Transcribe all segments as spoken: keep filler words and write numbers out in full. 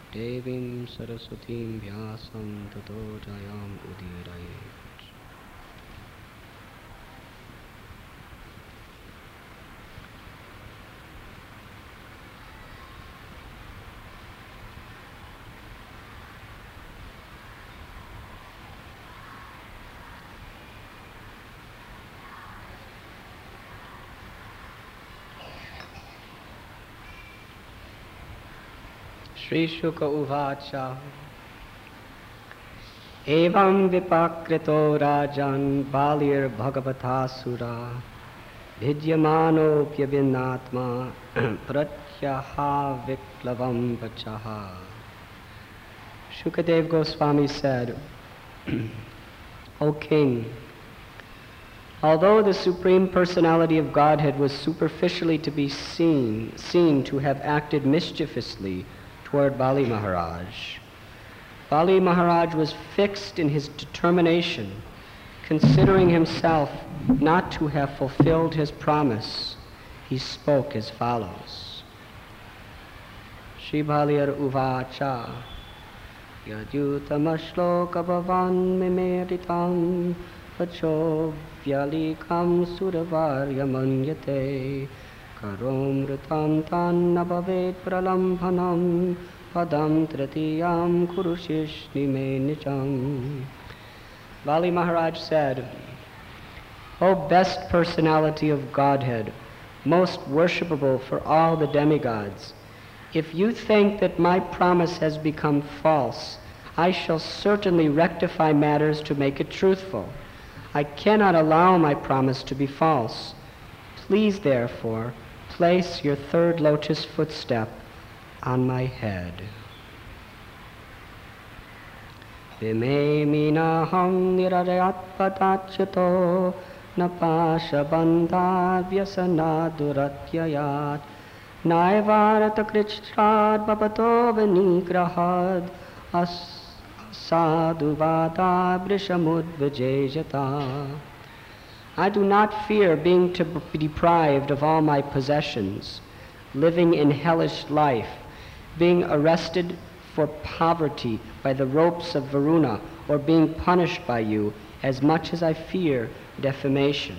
Devim Saraswatim Vyasam Tato Jayam Udirayet. Shri Shuka Uvacha Evam Vipakrito Rajan Balir Bhagavatasura Vidyamano Pyavinatma Pratyaha Viklavam Vachaha. Shukadev Goswami said, O King, although the Supreme Personality of Godhead was superficially to be seen, seen to have acted mischievously toward Bali Maharaj, Bali Maharaj was fixed in his determination, considering himself not to have fulfilled his promise. He spoke as follows. Shri Balir Uvacha Yadyutamashloka bhavan mimeritam Vacho vyalikam suravarya manyate Karomritam tan nabhavet pralambhanam Padam tritiyam kurushishni me nicham. Bali Maharaj said, O best personality of Godhead, most worshipable for all the demigods, if you think that my promise has become false, I shall certainly rectify matters to make it truthful. I cannot allow my promise to be false. Please, therefore, place your third lotus footstep on my head. Vime minaham nirarayat patachyuto napasha bandha vyasana duratyayat naivarata krichrad babato vinigrahad asaduvada brishamudvijayata. I do not fear being to be deprived of all my possessions, living in hellish life, being arrested for poverty by the ropes of Varuna, or being punished by you, as much as I fear defamation.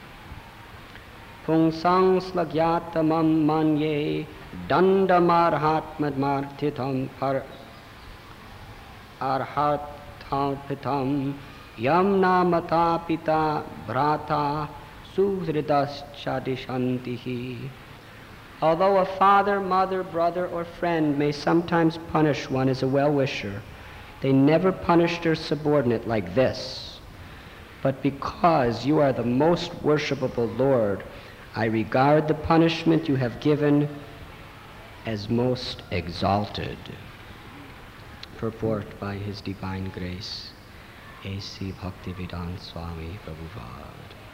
Pungsang slagyatamam manye dandamarhatmadmarthitam par arhathampitam yam namata pita brata suhridas chadishantihi. Although a father, mother, brother, or friend may sometimes punish one as a well-wisher, they never punish their subordinate like this. But because you are the most worshipable Lord, I regard the punishment you have given as most exalted. Purport by His Divine Grace, A C Bhaktivedanta Swami Prabhupada.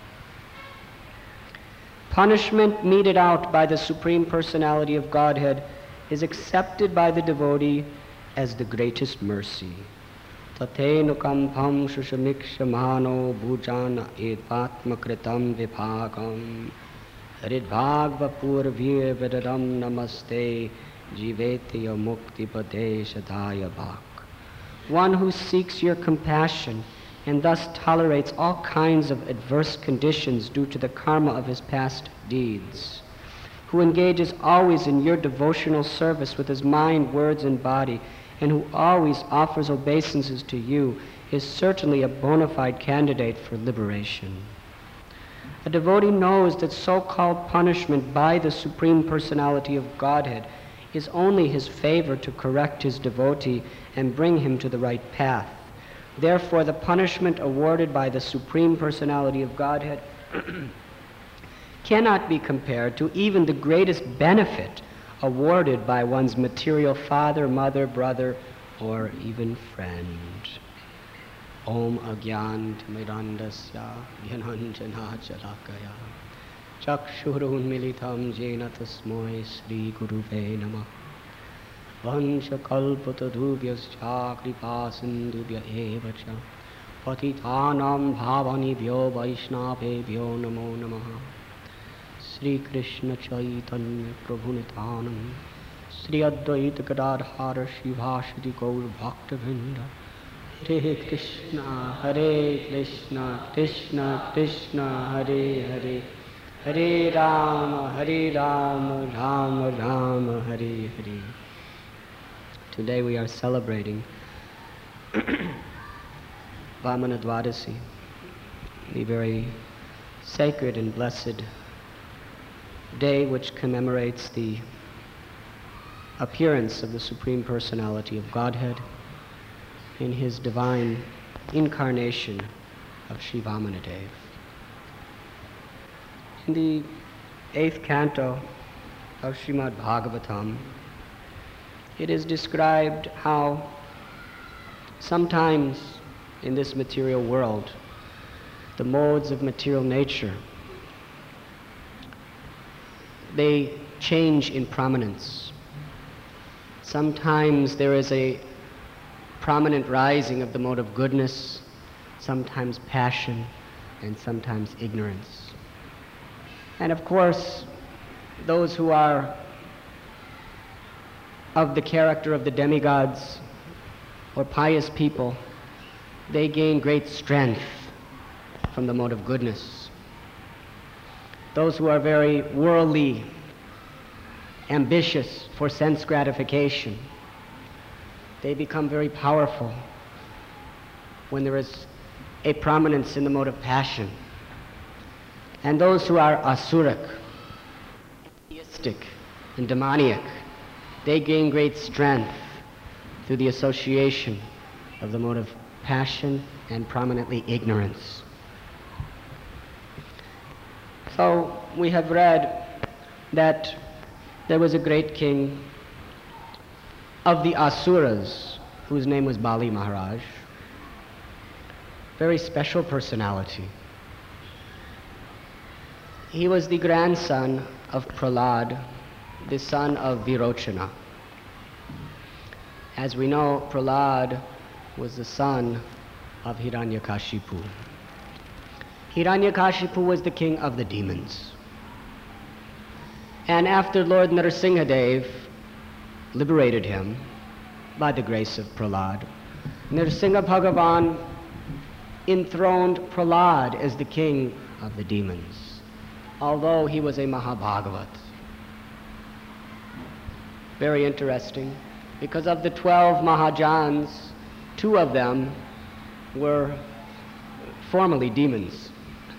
Punishment meted out by the Supreme Personality of Godhead is accepted by the devotee as the greatest mercy. Tatenukampam shushamikshmano bhujana etpatmakritam vibhagam ridbhagvapurvir vidadam namaste jivetya muktipade shadaya bhak. One who seeks your compassion and thus tolerates all kinds of adverse conditions due to the karma of his past deeds, who engages always in your devotional service with his mind, words, and body, and who always offers obeisances to you, is certainly a bona fide candidate for liberation. A devotee knows that so-called punishment by the Supreme Personality of Godhead is only his favor to correct his devotee and bring him to the right path. Therefore, the punishment awarded by the Supreme Personality of Godhead cannot be compared to even the greatest benefit awarded by one's material father, mother, brother, or even friend. Om Agyantamirandasya Gyananjana Jalakaya Chakshurun Militam Jena Tasmoi Sri Guruve Namah Vansha kalpatadubhyascha kripa sindubhya eva cha patitanam bhavanibhyo vaishnavebhyo namo namaha. Sri Krishna Chaitanya Prabhu Nityanam Sri Advaita Gadadhara Shivashadi Gaur Bhaktivinoda. Hare Krishna, Hare Krishna, Krishna Krishna, Hare Hare, Hare Rama, Hare Rama, Rama Rama, Hare Hare. Today we are celebrating Vamana Dwadasi, the very sacred and blessed day which commemorates the appearance of the Supreme Personality of Godhead in his divine incarnation of Sri Vamanadev. In the eighth canto of Srimad Bhagavatam, it is described how sometimes in this material world, the modes of material nature, they change in prominence. Sometimes there is a prominent rising of the mode of goodness, sometimes passion, and sometimes ignorance. And of course, those who are of the character of the demigods or pious people, they gain great strength from the mode of goodness. Those who are very worldly, ambitious for sense gratification, they become very powerful when there is a prominence in the mode of passion. And those who are asuric, theistic, and demoniac, they gain great strength through the association of the mode of passion and prominently ignorance. So we have read that there was a great king of the Asuras whose name was Bali Maharaj, very special personality. He was the grandson of Prahlad, the son of Virochana. As we know, Prahlad was the son of Hiranyakashipu. Hiranyakashipu was the king of the demons. And after Lord Narasimhadev liberated him by the grace of Prahlad, Narasimha Bhagavan enthroned Prahlad as the king of the demons, although he was a Mahabhagavat. Very interesting, because of the twelve Mahajans, two of them were formerly demons.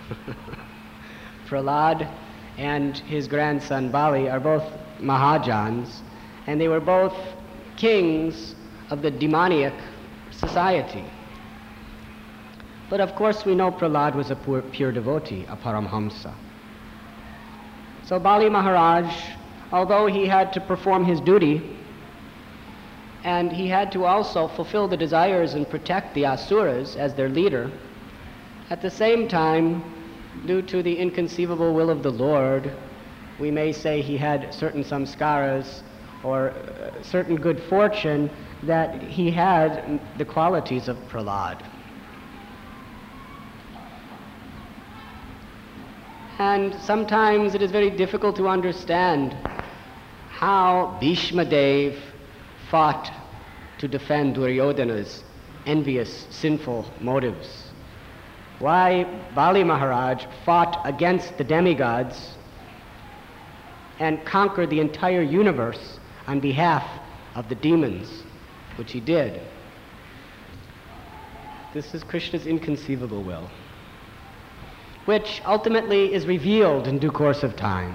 Prahlad and his grandson Bali are both Mahajans, and they were both kings of the demoniac society. But of course we know Prahlad was a pure, pure devotee, a Paramhamsa. So Bali Maharaj, although he had to perform his duty, and he had to also fulfill the desires and protect the Asuras as their leader, at the same time, due to the inconceivable will of the Lord, we may say he had certain samskaras or uh, certain good fortune that he had the qualities of Prahlad. And sometimes it is very difficult to understand how Bhishma Dev fought to defend Duryodhana's envious, sinful motives. Why Bali Maharaj fought against the demigods and conquered the entire universe on behalf of the demons, which he did. This is Krishna's inconceivable will, which ultimately is revealed in due course of time.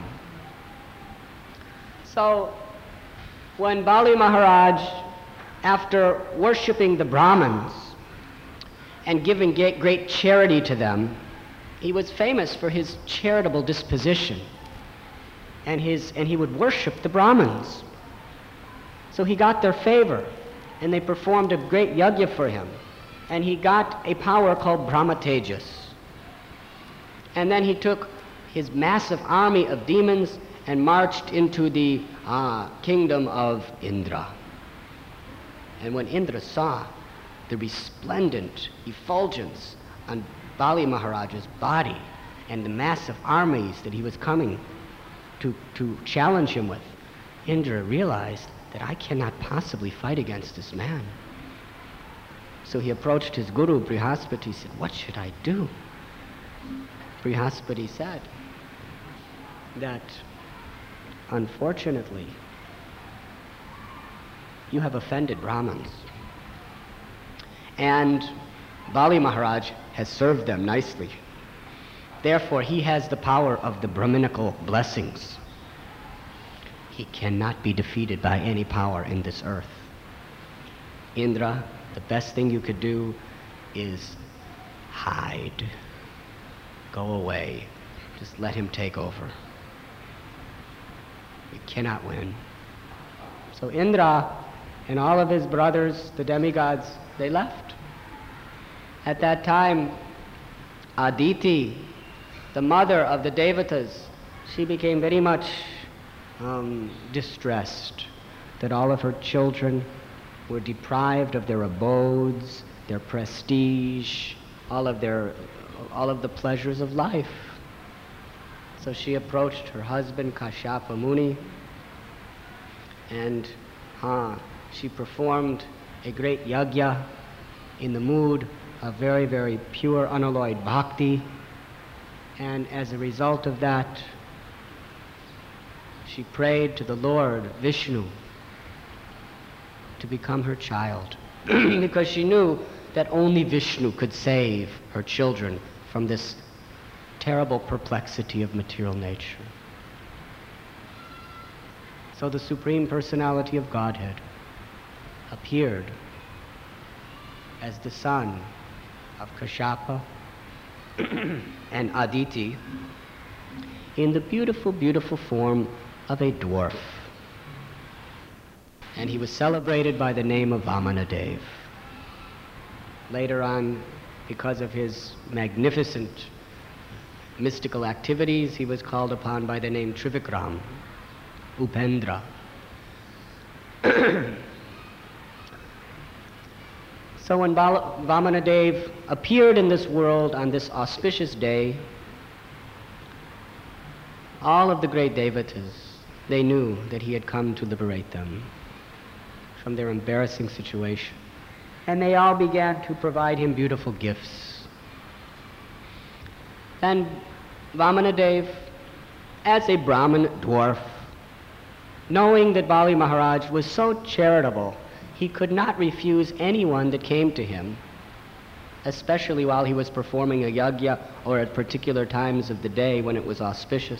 So, when Bali Maharaj, after worshipping the Brahmins and giving great charity to them, he was famous for his charitable disposition, and, his, and he would worship the Brahmins. So he got their favor, and they performed a great yajna for him, and he got a power called Brahma Tejas. And then he took his massive army of demons and marched into the uh, kingdom of Indra. And when Indra saw the resplendent effulgence on Bali Maharaj's body and the massive armies that he was coming to, to challenge him with, Indra realized that I cannot possibly fight against this man. So he approached his guru, Brihaspati. He said, what should I do? Brihaspati said that, unfortunately, you have offended Brahmins. And Bali Maharaj has served them nicely. Therefore, he has the power of the Brahminical blessings. He cannot be defeated by any power in this earth. Indra, the best thing you could do is hide. Go away. Just let him take over. You cannot win. So Indra and all of his brothers, the demigods, they left. At that time, Aditi, the mother of the Devatas, she became very much um, distressed that all of her children were deprived of their abodes, their prestige, all of their, all of the pleasures of life. So she approached her husband, Kashyapa Muni, and uh, she performed a great yajna in the mood of very, very pure, unalloyed bhakti. And as a result of that, she prayed to the Lord, Vishnu, to become her child, because she knew that only Vishnu could save her children from this terrible perplexity of material nature. So the Supreme Personality of Godhead appeared as the son of Kashyapa and Aditi in the beautiful, beautiful form of a dwarf. And he was celebrated by the name of Vamanadev. Later on, because of his magnificent mystical activities, he was called upon by the name Trivikram, Upendra. So when Bal- Vamanadev appeared in this world on this auspicious day, all of the great devatas, they knew that he had come to liberate them from their embarrassing situation. And they all began to provide him beautiful gifts. And Vamanadev, as a Brahmin dwarf, knowing that Bali Maharaj was so charitable, he could not refuse anyone that came to him, especially while he was performing a yajna or at particular times of the day when it was auspicious.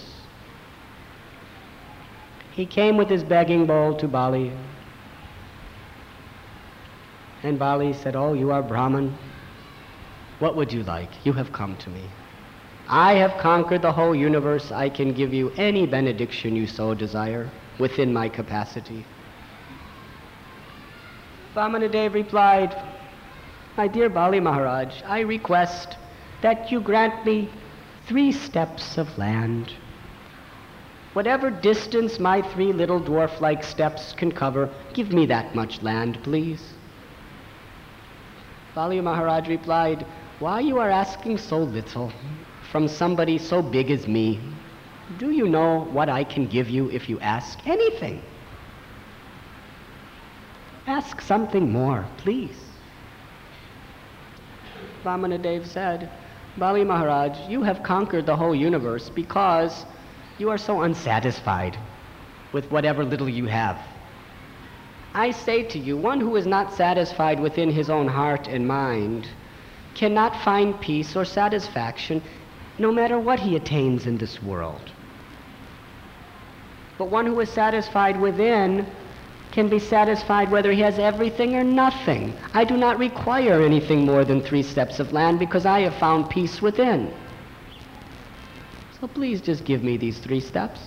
He came with his begging bowl to Bali, and Bali said, "Oh, you are Brahman. What would you like? You have come to me. I have conquered the whole universe. I can give you any benediction you so desire within my capacity." Vamanadev replied, "My dear Bali Maharaj, I request that you grant me three steps of land. Whatever distance my three little dwarf-like steps can cover, give me that much land, please." Bali Maharaj replied, "Why you are asking so little from somebody so big as me? Do you know what I can give you if you ask anything? Ask something more, please." Vamanadev said, "Bali Maharaj, you have conquered the whole universe because you are so unsatisfied with whatever little you have. I say to you, one who is not satisfied within his own heart and mind cannot find peace or satisfaction no matter what he attains in this world. But one who is satisfied within can be satisfied whether he has everything or nothing. I do not require anything more than three steps of land because I have found peace within. So please just give me these three steps."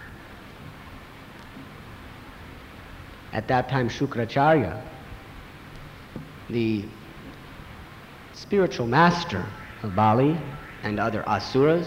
At that time, Shukracharya, the spiritual master of Bali and other asuras,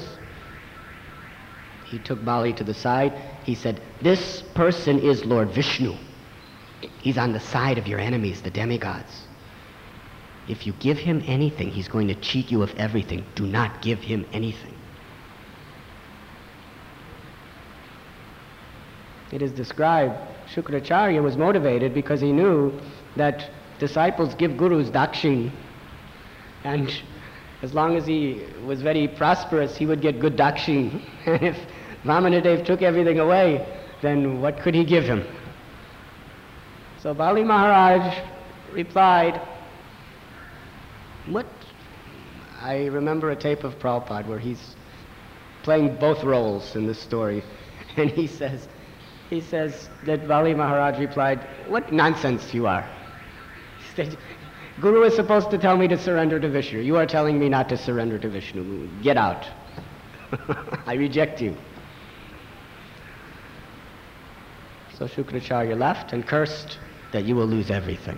he took Bali to the side. He said, "This person is Lord Vishnu. He's on the side of your enemies, the demigods. If you give him anything, he's going to cheat you of everything. Do not give him anything." It is described Shukracharya was motivated because he knew that disciples give gurus dakshin, and as long as he was very prosperous, he would get good dakshin. And if Vamanadev took everything away, then what could he give him? So Bali Maharaj replied, what? I remember a tape of Prabhupada where he's playing both roles in this story. And he says, he says that Bali Maharaj replied, what nonsense you are. He said, Guru is supposed to tell me to surrender to Vishnu. You are telling me not to surrender to Vishnu. Get out. I reject you. So Shukracharya left and cursed that you will lose everything.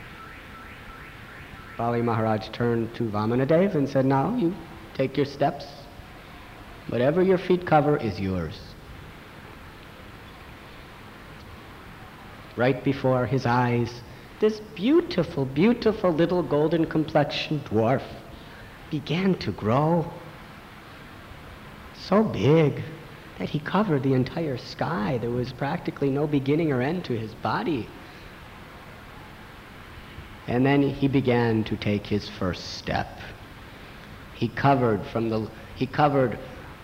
Bali Maharaj turned to Vamanadev and said, now you take your steps. Whatever your feet cover is yours. Right before his eyes, this beautiful, beautiful little golden complexioned dwarf began to grow so big that he covered the entire sky. There was practically no beginning or end to his body. And then he began to take his first step. He covered from the, he covered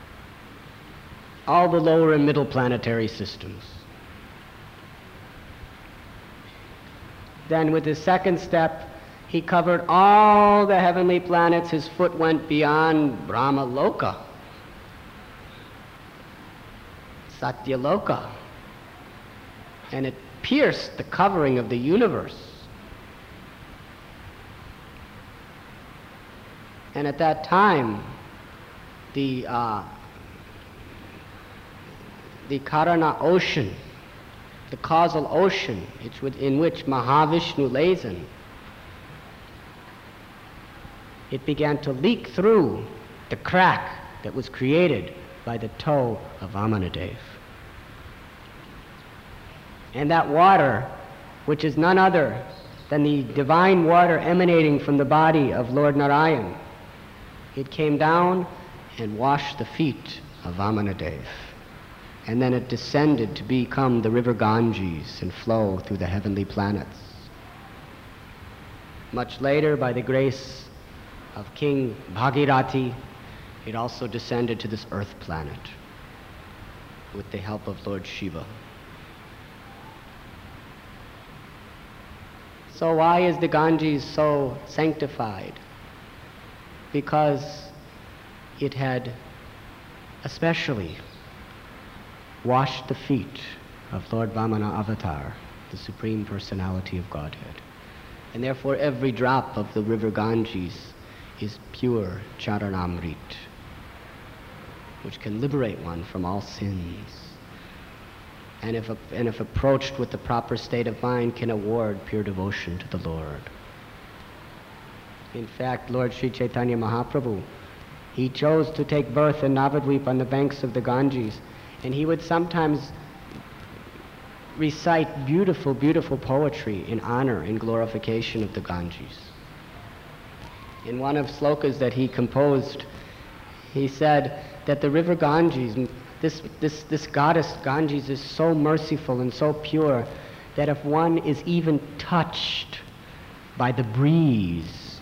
all the lower and middle planetary systems. Then with his second step, he covered all the heavenly planets. His foot went beyond Brahma Loka, Satya Loka, and it pierced the covering of the universe. And at that time, the uh, the Karana ocean, the causal ocean in which Mahavishnu lays in, it began to leak through the crack that was created by the toe of Vamanadev. And that water, which is none other than the divine water emanating from the body of Lord Narayan, it came down and washed the feet of Vamanadev. And then it descended to become the river Ganges and flow through the heavenly planets. Much later, by the grace of King Bhagirathi, it also descended to this earth planet with the help of Lord Shiva. So why is the Ganges so sanctified? Because it had especially washed the feet of Lord Vamana Avatar, the Supreme Personality of Godhead. And therefore every drop of the river Ganges is pure Charanamrit, which can liberate one from all sins. And if, and if approached with the proper state of mind, can award pure devotion to the Lord. In fact, Lord Sri Chaitanya Mahaprabhu, he chose to take birth in Navadvip on the banks of the Ganges, and he would sometimes recite beautiful, beautiful poetry in honor and glorification of the Ganges. In one of slokas that he composed, he said that the river Ganges, this, this, this goddess Ganges is so merciful and so pure that if one is even touched by the breeze,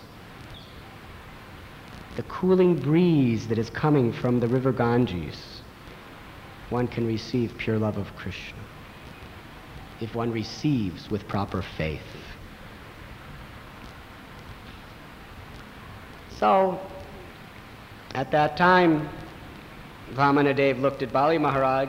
the cooling breeze that is coming from the river Ganges, one can receive pure love of Krishna if one receives with proper faith. So, at that time, Vamanadev looked at Bali Maharaj,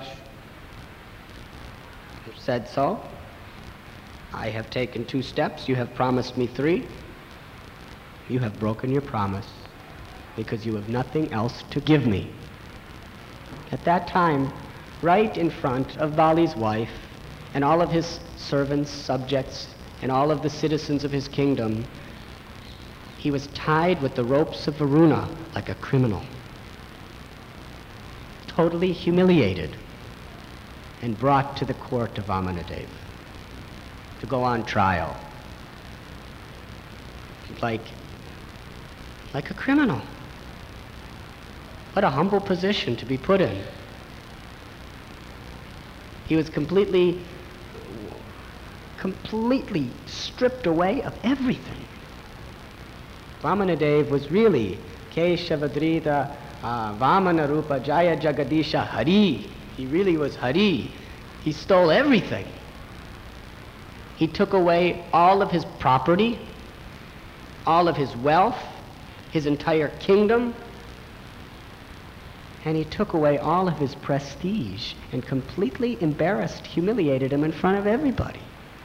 said, so, I have taken two steps, you have promised me three. You have broken your promise because you have nothing else to give me. At that time, right in front of Bali's wife and all of his servants, subjects, and all of the citizens of his kingdom, he was tied with the ropes of Varuna like a criminal, totally humiliated, and brought to the court of Vamanadev to go on trial, like, like a criminal. What a humble position to be put in. He was completely completely stripped away of everything. Vamanadev was really Keshavadrita uh, Vamana Rupa Jaya Jagadisha Hari. He really was Hari. He stole everything. He took away all of his property, all of his wealth, his entire kingdom, and he took away all of his prestige and completely embarrassed, humiliated him in front of everybody.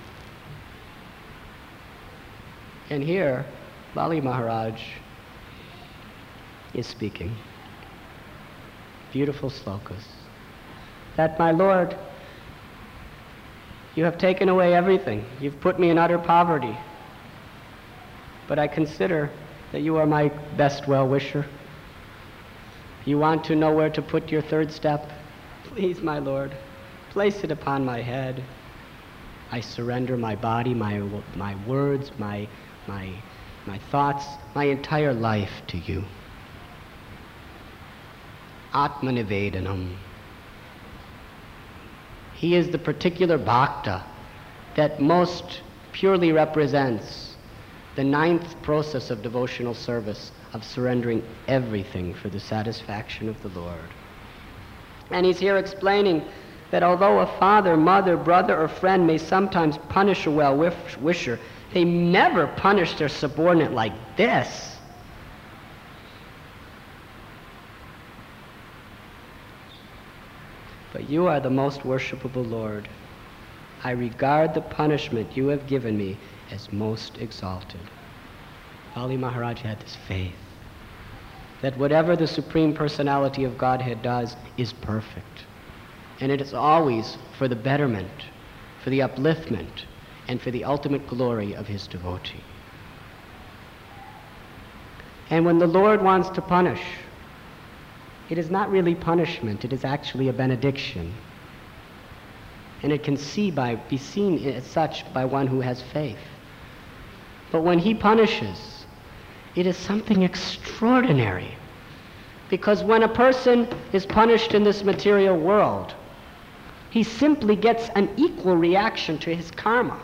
And here, Bali Maharaj is speaking. Beautiful slokas. That, my Lord, you have taken away everything. You've put me in utter poverty. But I consider that you are my best well-wisher. You want to know where to put your third step? Please, my Lord, place it upon my head. I surrender my body, my, my words, my, my, my thoughts, my entire life to you. Atmanivedanam. He is the particular bhakta that most purely represents the ninth process of devotional service, of surrendering everything for the satisfaction of the Lord. And he's here explaining that although a father, mother, brother, or friend may sometimes punish a well-wisher, they never punish their subordinate like this. But you are the most worshipable Lord. I regard the punishment you have given me as most exalted. Bali Maharaj had this faith that whatever the Supreme Personality of Godhead does is perfect. And it is always for the betterment, for the upliftment, and for the ultimate glory of his devotee. And when the Lord wants to punish, it is not really punishment, it is actually a benediction. And it can see by, be seen as such by one who has faith. But when he punishes, it is something extraordinary. Because when a person is punished in this material world, he simply gets an equal reaction to his karma.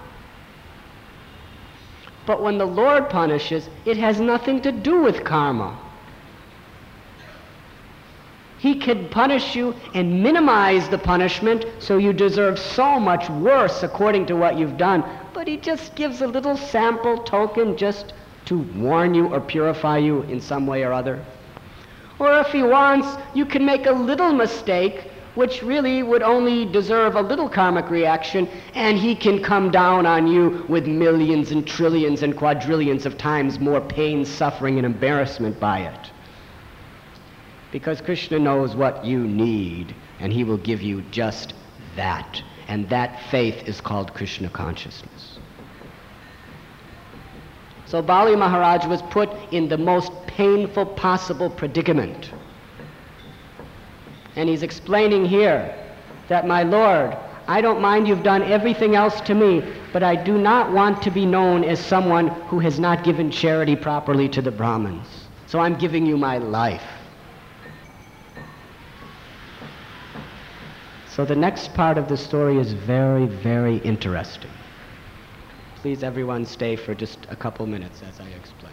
But when the Lord punishes, it has nothing to do with karma. He can punish you and minimize the punishment so you deserve so much worse according to what you've done, but he just gives a little sample token just to warn you or purify you in some way or other. Or if he wants, you can make a little mistake which really would only deserve a little karmic reaction, and he can come down on you with millions and trillions and quadrillions of times more pain, suffering, and embarrassment by it. Because Krishna knows what you need, and he will give you just that. And that faith is called Krishna consciousness. So Bali Maharaj was put in the most painful possible predicament. And he's explaining here that, my Lord, I don't mind you've done everything else to me, but I do not want to be known as someone who has not given charity properly to the Brahmins. So I'm giving you my life. So the next part of the story is very, very interesting. Please, everyone, stay for just a couple minutes as I explain.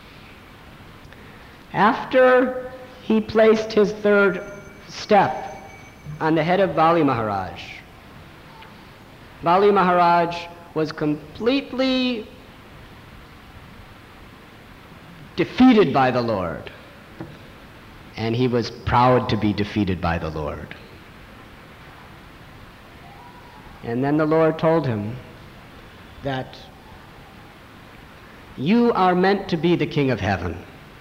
After he placed his third step on the head of Bali Maharaj, Bali Maharaj was completely defeated by the Lord, and he was proud to be defeated by the Lord. And then the Lord told him that you are meant to be the king of heaven.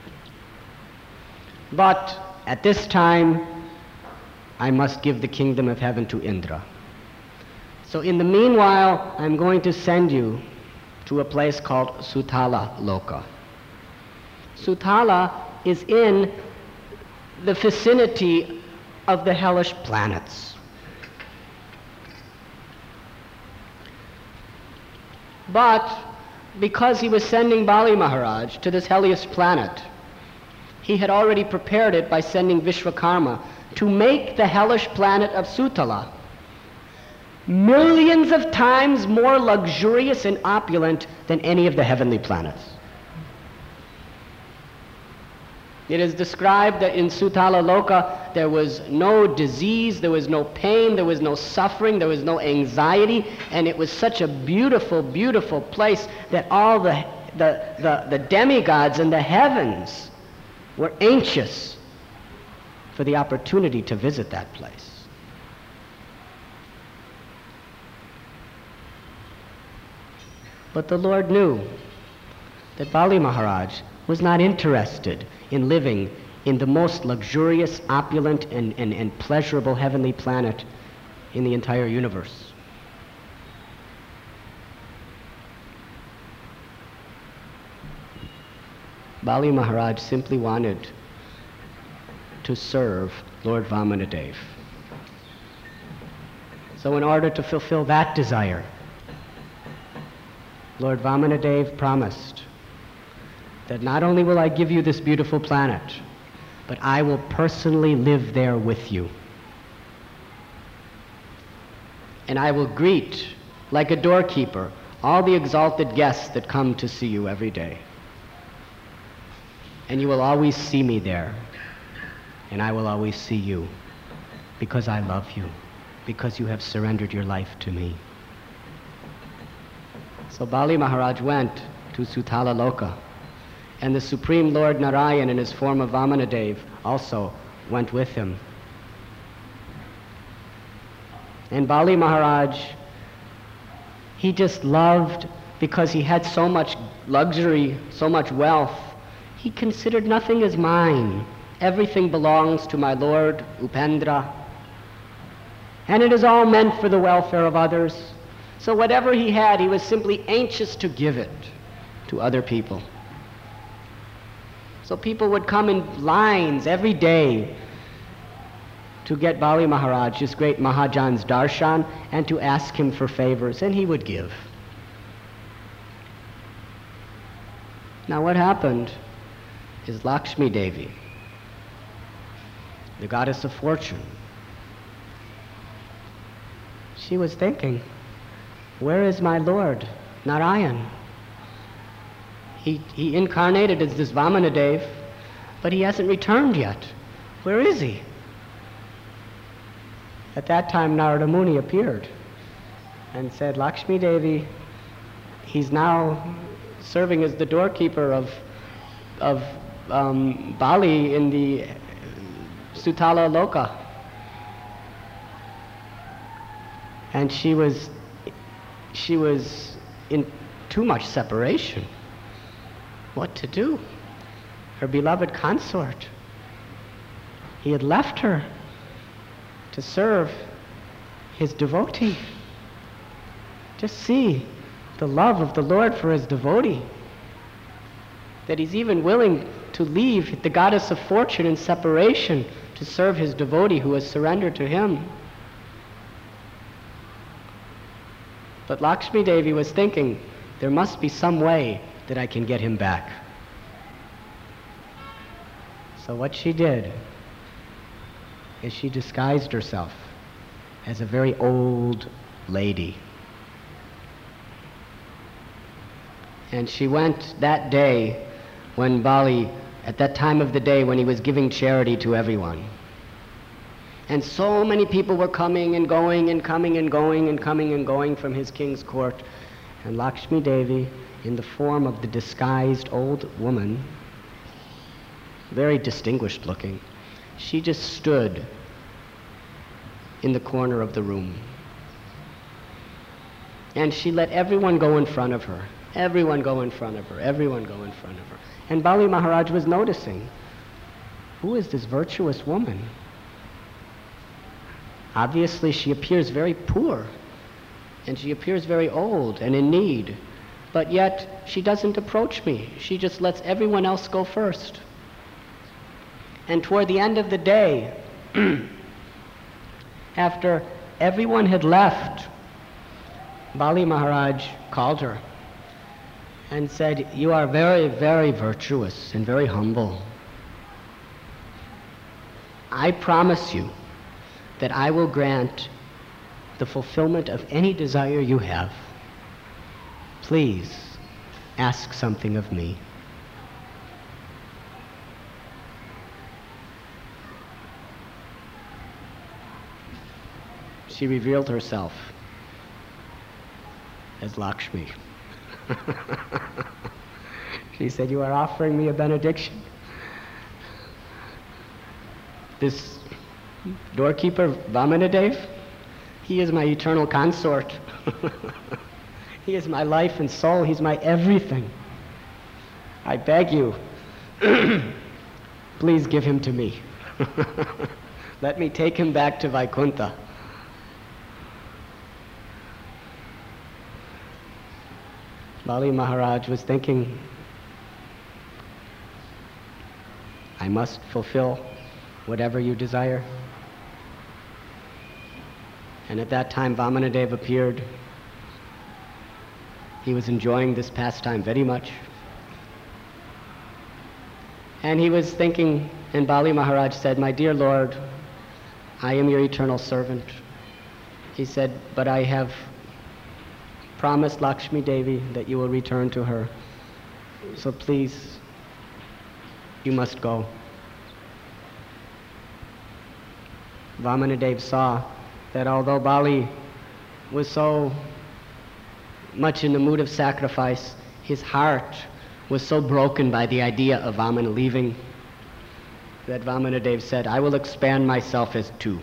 But at this time, I must give the kingdom of heaven to Indra. So in the meanwhile, I'm going to send you to a place called Sutala Loka. Sutala is in the vicinity of the hellish planets. But because he was sending Bali Maharaj to this hellish planet, he had already prepared it by sending Vishwakarma to make the hellish planet of Sutala millions of times more luxurious and opulent than any of the heavenly planets. It is described that in Sutala Loka there was no disease, there was no pain, there was no suffering, there was no anxiety, and it was such a beautiful, beautiful place that all the, the, the, the demigods in the heavens were anxious for the opportunity to visit that place. But the Lord knew that Bali Maharaj was not interested in living in the most luxurious, opulent, and, and, and pleasurable heavenly planet in the entire universe. Bali Maharaj simply wanted to serve Lord Vamanadev. So in order to fulfill that desire, Lord Vamanadev promised that not only will I give you this beautiful planet, but I will personally live there with you. And I will greet, like a doorkeeper, all the exalted guests that come to see you every day. And you will always see me there, and I will always see you, because I love you, because you have surrendered your life to me. So Bali Maharaj went to Sutala Loka, and the Supreme Lord Narayan in his form of Vamanadev also went with him. And Bali Maharaj, he just loved, because he had so much luxury, so much wealth, he considered nothing as mine. Everything belongs to my Lord Upendra, and it is all meant for the welfare of others. So whatever he had, he was simply anxious to give it to other people. So people would come in lines every day to get Bali Maharaj, this great Mahajan's darshan, and to ask him for favors, and he would give. Now what happened is Lakshmi Devi, the goddess of fortune, she was thinking, where is my Lord Narayan? He, he incarnated as this Vamanadev, but he hasn't returned yet. Where is he? At that time, Narada Muni appeared and said, Lakshmi Devi, he's now serving as the doorkeeper of, of um, Bali in the Sutala Loka. And she was, she was in too much separation. What to do? Her beloved consort, he had left her to serve his devotee. Just see the love of the Lord for his devotee, that he's even willing to leave the goddess of fortune in separation to serve his devotee who has surrendered to him. But Lakshmi Devi was thinking, there must be some way that I can get him back. So what she did is she disguised herself as a very old lady. And she went that day when Bali, at that time of the day when he was giving charity to everyone. And so many people were coming and going and coming and going and coming and going from his king's court. And Lakshmi Devi, in the form of the disguised old woman, very distinguished looking, she just stood in the corner of the room. And she let everyone go in front of her, everyone go in front of her, everyone go in front of her. And Bali Maharaj was noticing, who is this virtuous woman? Obviously she appears very poor, and she appears very old and in need, but yet she doesn't approach me. She just lets everyone else go first. And toward the end of the day, after everyone had left, Bali Maharaj called her and said, you are very, very virtuous and very humble. I promise you that I will grant the fulfillment of any desire you have, please ask something of me. She revealed herself as Lakshmi. She said, "You are offering me a benediction." This doorkeeper, Vamanadev, he is my eternal consort. He is my life and soul. He's my everything. I beg you, please give him to me. Let me take him back to Vaikuntha. Bali Maharaj was thinking, I must fulfill whatever you desire. And at that time, Vamanadev appeared. He was enjoying this pastime very much. And he was thinking, and Bali Maharaj said, "My dear Lord, I am your eternal servant." He said, "But I have promised Lakshmi Devi that you will return to her. So please, you must go." Vamanadev saw that although Bali was so much in the mood of sacrifice, his heart was so broken by the idea of Vamana leaving that Vamanadev said, "I will expand myself as two.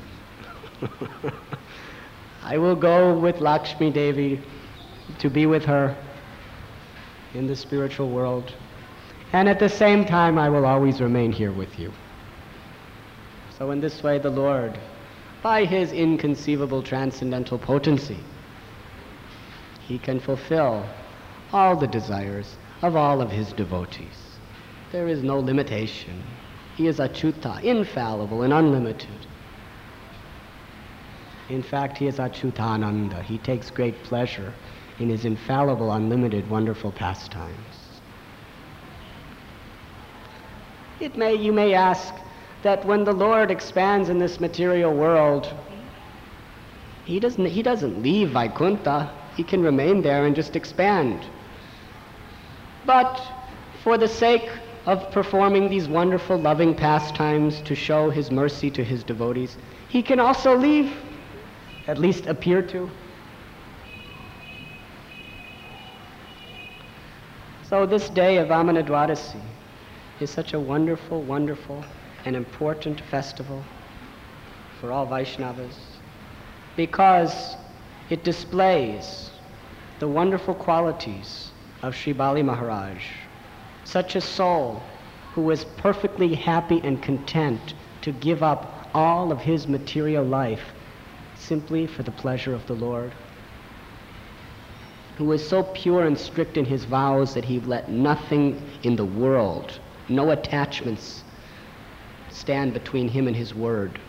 I will go with Lakshmi Devi to be with her in the spiritual world, and at the same time I will always remain here with you." So in this way the Lord, by his inconceivable transcendental potency, he can fulfill all the desires of all of his devotees. There is no limitation. He is Achyuta, infallible and unlimited. In fact, he is Achyutananda. He takes great pleasure in his infallible, unlimited, wonderful pastimes. It may, you may ask, that when the Lord expands in this material world, he doesn't, he doesn't leave Vaikuntha. He can remain there and just expand. But for the sake of performing these wonderful, loving pastimes to show his mercy to his devotees, he can also leave, at least appear to. So this day of Vamana Dwadasi is such a wonderful, wonderful and important festival for all Vaishnavas, because it displays the wonderful qualities of Sri Bali Maharaj, such a soul who was perfectly happy and content to give up all of his material life simply for the pleasure of the Lord, who was so pure and strict in his vows that he let nothing in the world, no attachments, stand between him and his word.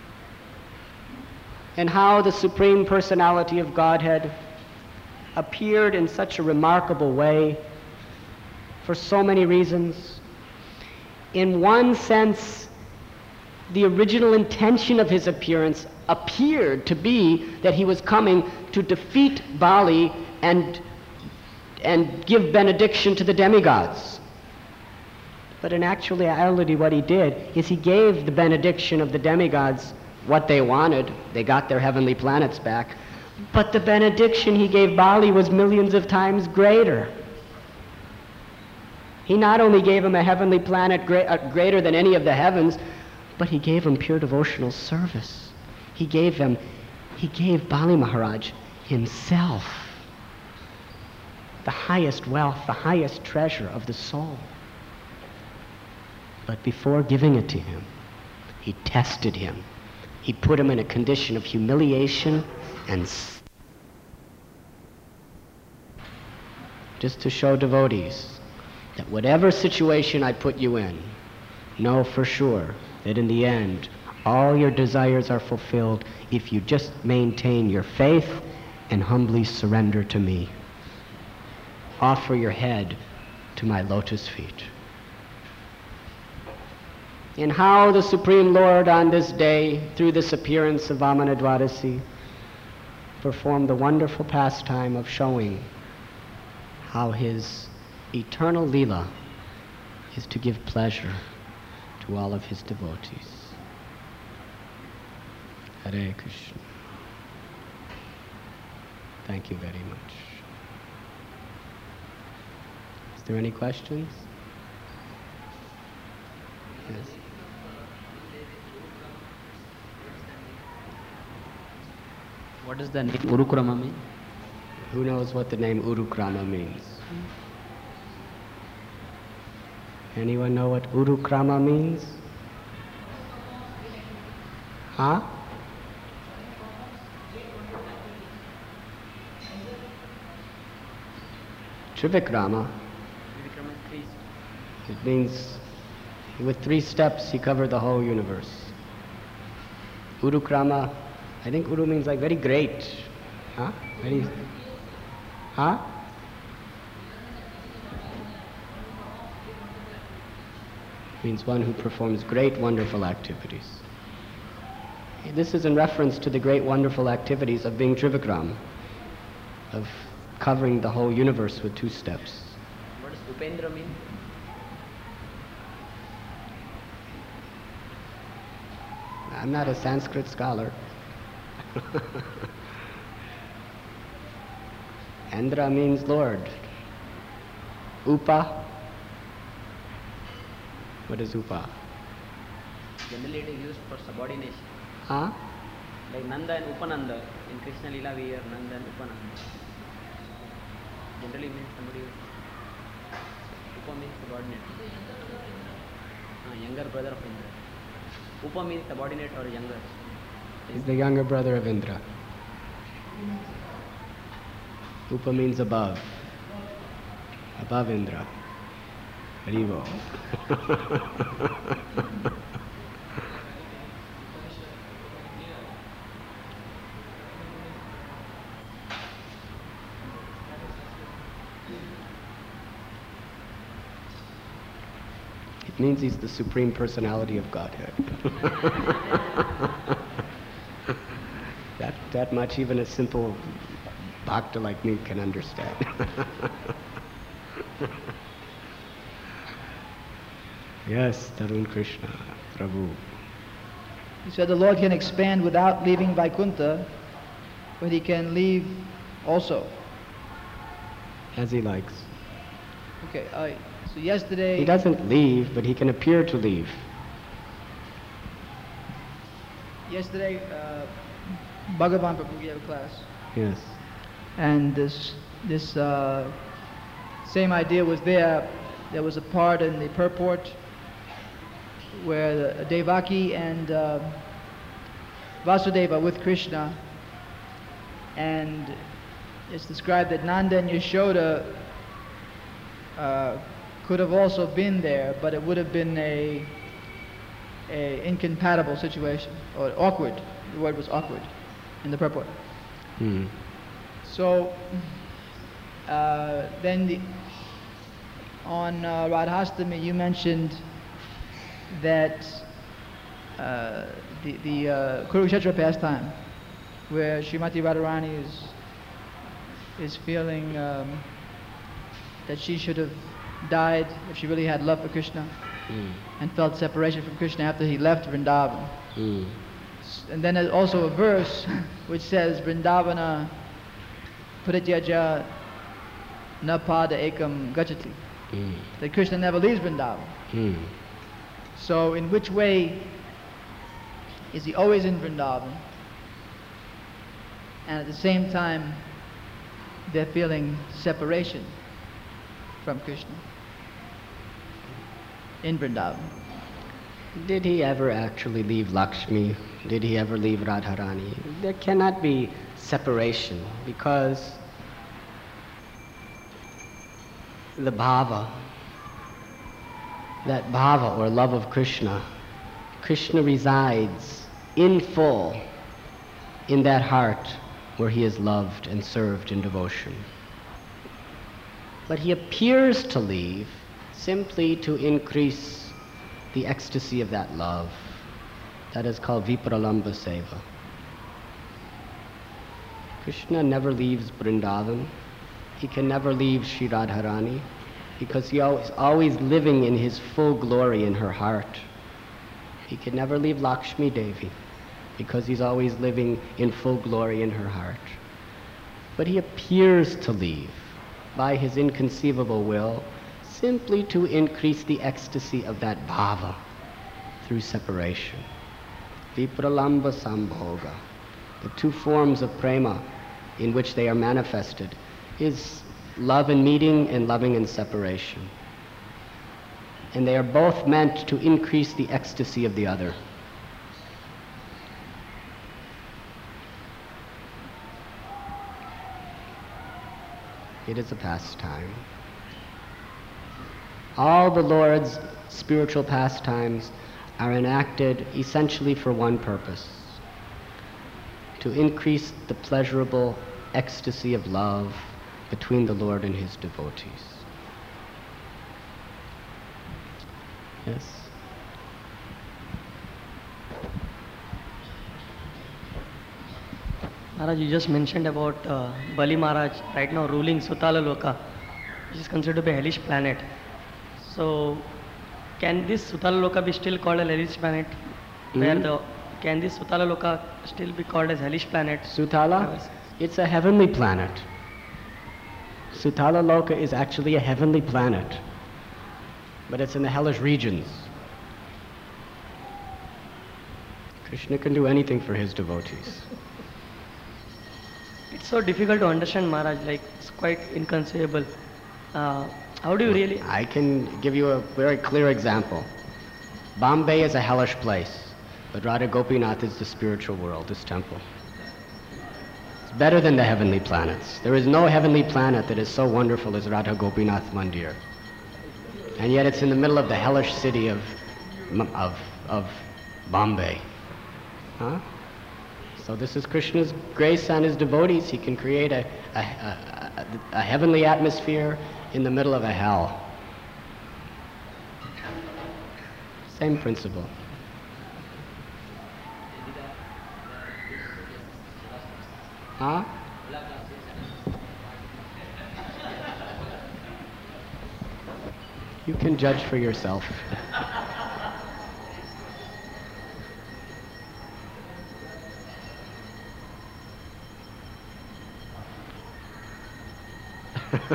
And how the Supreme Personality of Godhead appeared in such a remarkable way for so many reasons. In one sense, the original intention of his appearance appeared to be that he was coming to defeat Bali and, and give benediction to the demigods. But in actuality what he did is he gave the benediction of the demigods what they wanted. They got their heavenly planets back. But the benediction he gave Bali was millions of times greater. He not only gave him a heavenly planet great, uh, greater than any of the heavens, but he gave him pure devotional service. He gave him, he gave Bali Maharaj himself, the highest wealth, the highest treasure of the soul. But before giving it to him, he tested him. He put him in a condition of humiliation and s- just to show devotees that whatever situation I put you in, know for sure that in the end, all your desires are fulfilled if you just maintain your faith and humbly surrender to me. Offer your head to my lotus feet. And how the Supreme Lord on this day, through this appearance of Vamana Dwadasi, performed the wonderful pastime of showing how his eternal Leela is to give pleasure to all of his devotees. Hare Krishna. Thank you very much. Is there any questions? Yes. What does the name Urukrama mean? Who knows what the name Urukrama means? Anyone know what Urukrama means? Huh? Trivikrama. It means with three steps he covered the whole universe. Urukrama, I think Uru means like very great. Huh? Very, huh? Means one who performs great wonderful activities. This is in reference to the great wonderful activities of being Trivikram, of covering the whole universe with two steps. What does Upendra mean? I'm not a Sanskrit scholar. Andra means Lord. Upa. What is Upa? Generally it is used for subordination. Huh? Like Nanda and Upananda. In Krishna Lila we hear Nanda and Upananda. Generally means somebody who... Upa means subordinate. Ah, younger brother of Indra. Upa means subordinate or younger. He's the younger brother of Indra. Upa means above. Above Indra. Haribo. It means he's the Supreme Personality of Godhead. that, that much even a simple bhakta like me can understand. Yes, Tarun Krishna, Prabhu. He said the Lord can expand without leaving Vaikuntha, but he can leave also. As he likes. Okay, uh, so yesterday... He doesn't leave, but he can appear to leave. Yesterday, uh, Bhagavan Prabhu gave a class. Yes. And this, this uh, same idea was there. There was a part in the purport where the Devaki and uh, Vasudeva with Krishna, and it's described that Nanda and Yashoda uh, could have also been there, but it would have been a, a incompatible situation, or awkward. The word was awkward in the purport. Hmm. So uh, then the, on uh, Radhastami you mentioned that uh, the, the uh, Kurukshetra pastime, where Srimati Radharani is, is feeling um, that she should have died if she really had love for Krishna, mm. and felt separation from Krishna after he left Vrindavan. Mm. And then there's also a verse which says, Vrindavana Prityaja na pada ekam gachati. Mm. That Krishna never leaves Vrindavan. Mm. So in which way is he always in Vrindavan, and at the same time they're feeling separation from Krishna in Vrindavan? Did he ever actually leave Lakshmi? Did he ever leave Radharani? There cannot be separation, because the bhava, that bhava or love of Krishna, Krishna resides in full in that heart where he is loved and served in devotion. But he appears to leave simply to increase the ecstasy of that love. That is called Vipralamba Seva. Krishna never leaves Vrindavan. He can never leave Sri Radharani because he is always living in his full glory in her heart. He can never leave Lakshmi Devi because he's always living in full glory in her heart. But he appears to leave by his inconceivable will simply to increase the ecstasy of that bhava through separation. Vipralamba Sambhoga, the two forms of prema in which they are manifested, is love in meeting and loving in separation. And they are both meant to increase the ecstasy of the other. It is a pastime. All the Lord's spiritual pastimes are enacted essentially for one purpose: to increase the pleasurable ecstasy of love between the Lord and his devotees. Yes? Maharaj, you just mentioned about uh, Bali Maharaj right now ruling Sutala Loka, which is considered to be a hellish planet. So, can this Sutala Loka be still called a hellish planet? Where Mhm. the can this Sutala Loka still be called as hellish planet? Sutala? It's a heavenly planet. Sutala Loka is actually a heavenly planet, but it's in the hellish regions. Krishna can do anything for his devotees. It's so difficult to understand, Maharaj. Like it's quite inconceivable. Uh, how do you really? I can give you a very clear example. Bombay is a hellish place, but Radha Gopinath is the spiritual world, this temple. It's better than the heavenly planets. There is no heavenly planet that is so wonderful as Radha Gopinath Mandir. And yet it's in the middle of the hellish city of, of, of Bombay. Huh? So this is Krishna's grace on his devotees. He can create a, a, a, a heavenly atmosphere in the middle of a hell. Same principle. Huh? You can judge for yourself. Does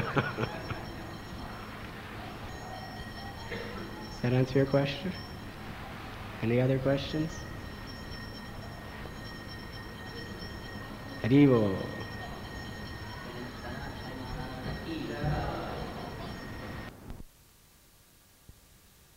that answer your question? Any other questions? Haribo.